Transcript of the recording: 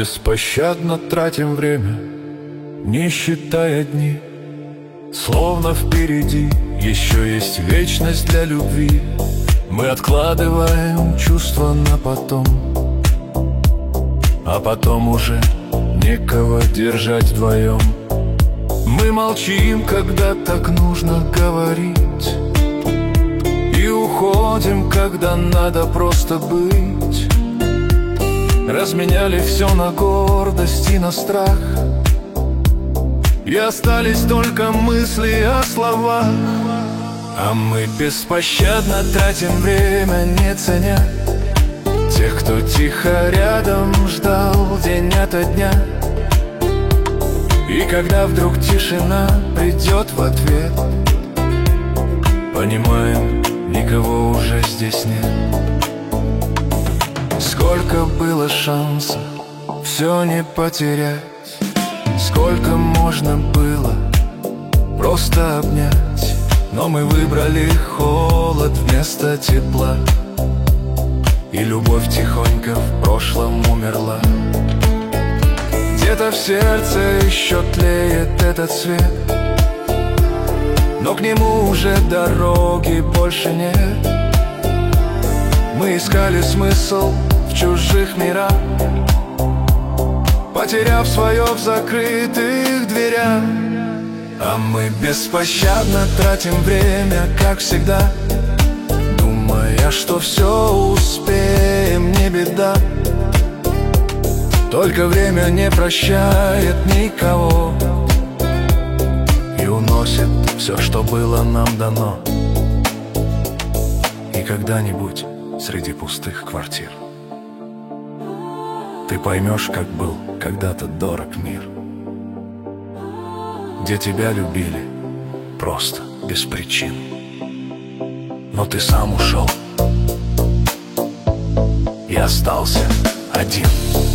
беспощадно тратим время, не считая дни, словно впереди еще есть вечность для любви. Мы откладываем чувства на потом, а потом уже некого держать вдвоем. Мы молчим, когда так нужно говорить, и уходим, когда надо просто быть. Разменяли все на гордость и на страх, и остались только мысли о словах. А мы беспощадно тратим время, не ценя тех, кто тихо рядом ждал день ото дня. И когда вдруг тишина придет в ответ, понимаем, никого уже здесь нет. Сколько было шансов все не потерять, сколько можно было просто обнять, но мы выбрали холод вместо тепла, и любовь тихонько в прошлом умерла. Где-то в сердце еще тлеет этот свет, но к нему уже дороги больше нет. Мы искали смысл в чужих мирах, потеряв свое в закрытых дверях. А мы беспощадно тратим время, как всегда, думая, что все успеем, не беда. Только время не прощает никого и уносит все, что было нам дано. И когда-нибудь среди пустых квартир ты поймешь, как был когда-то дорог мир, где тебя любили просто, без причин, но ты сам ушел и остался один.